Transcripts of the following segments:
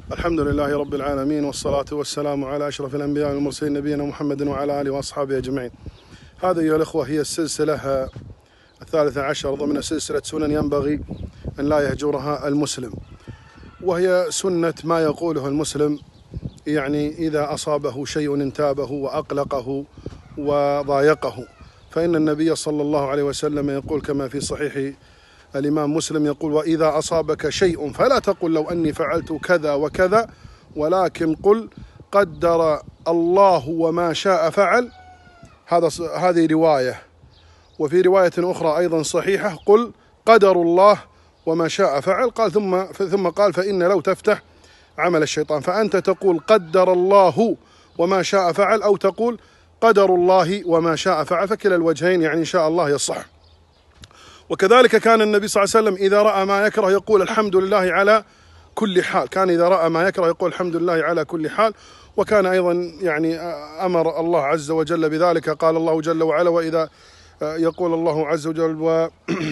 الحمد لله رب العالمين، والصلاة والسلام على أشرف الأنبياء والمرسلين نبينا محمد وعلى آله وأصحابه أجمعين. هذه أيها الأخوة هي السلسلة 13 ضمن سلسلة سنن ينبغي أن لا يهجرها المسلم، وهي سنة ما يقوله المسلم يعني إذا أصابه شيء انتابه وأقلقه وضايقه، فإن النبي صلى الله عليه وسلم يقول كما في صحيح الإمام مسلم يقول: وإذا أصابك شيء فلا تقل لو أني فعلت كذا وكذا، ولكن قل قدر الله وما شاء فعل. هذه رواية، وفي رواية أخرى أيضا صحيحة: قل قدر الله وما شاء فعل. قال ثم قال: فإن لو تفتح عمل الشيطان. فأنت تقول قدر الله وما شاء فعل، أو تقول قدر الله وما شاء فعل، فكلا الوجهين يعني إن شاء الله يصح. وكذلك كان النبي صلى الله عليه وسلم إذا رأى ما يكره يقول الحمد لله على كل حال. كان إذا رأى ما يكره يقول الحمد لله على كل حال. وكان أيضا يعني أمر الله عز وجل بذلك. قال الله جل وعلا: وإذا يقول الله عز وجل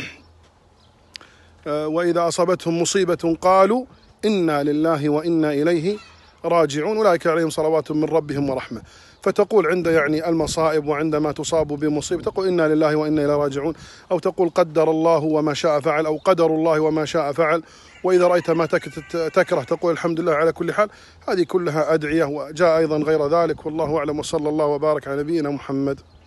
وإذا أصابتهم مصيبة قالوا إنا لله وإنا إليه راجعون أولئك عليهم صلوات من ربهم ورحمة. فتقول عند يعني المصائب وعندما تصاب بمصيبة تقول إنا لله وإنا إليه راجعون، أو تقول قدر الله وما شاء فعل، أو قدر الله وما شاء فعل. وإذا رأيت ما تكره تقول الحمد لله على كل حال. هذه كلها أدعية، وجاء أيضا غير ذلك، والله أعلم، وصلى الله وبارك على نبينا محمد.